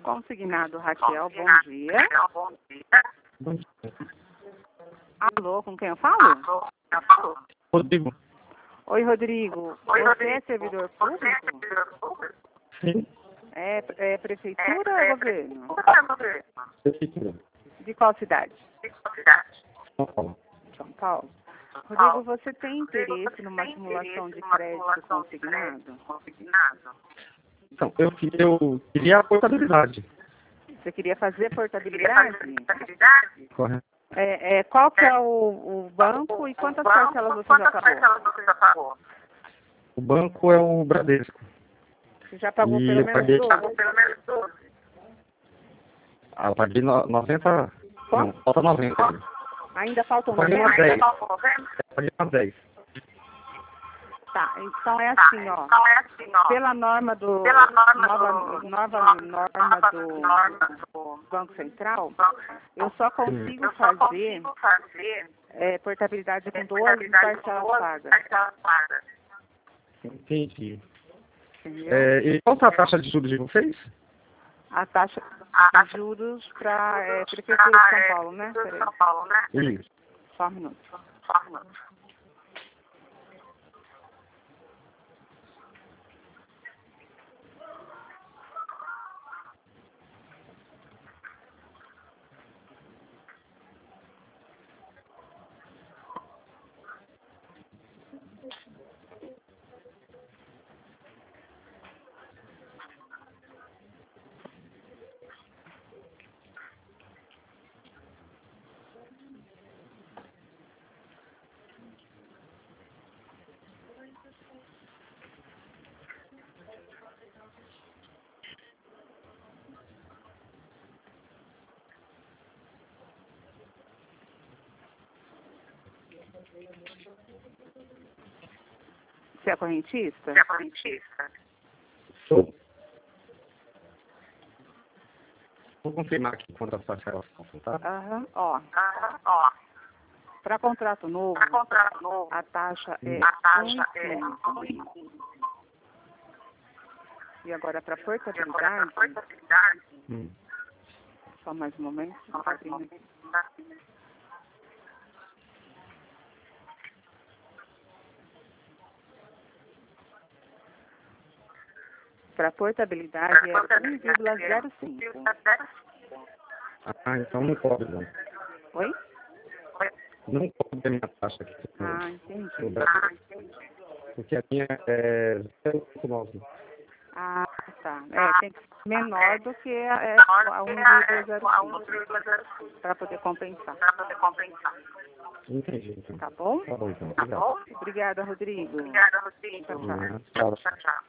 Consignado Raquel, bom dia. Bom dia. Alô, com quem eu falo? Rodrigo. Oi, Rodrigo. Você é servidor público? Sim. É prefeitura ou governo? Prefeitura. De qual cidade? São Paulo. São Paulo. Rodrigo, você tem interesse numa simulação de crédito consignado? Então, eu queria a portabilidade. Você queria fazer portabilidade? Correto. Qual que é o banco e quantas parcelas você já pagou? O banco é o Bradesco. Você já pagou E pelo eu menos paguei- 12? Eu paguei 90. Não, falta 90. Ainda faltam Eu paguei umas 90? 10. Eu paguei umas 10. Tá, então é assim, ó. Pela norma do nova norma do Banco Central, eu só consigo fazer portabilidade com 12 parcelas pagas. Entendi. Entendeu? E qual é a taxa de juros de vocês? A taxa de juros para Prefeitura de São Paulo, né? Peraí, Isso. só um minuto. Você é correntista? Sou. Vou confirmar aqui quantas parcelas são, tá? Aham, ó. Para contrato novo, a taxa é 1,5. E agora para portabilidade, só mais um momento. Tá abrindo aqui. Para portabilidade é 1,05. Ah, então não cobre, não. Oi? Não cobre a minha taxa aqui. Ah, entendi. Porque a minha é 0,9. Ah, tá. Tem que ser menor do que a 1,05 para poder compensar. Entendi, então. Tá bom? Tá bom, então. Obrigado. Obrigada, Rodrigo. Tchau, tchau. Tchau.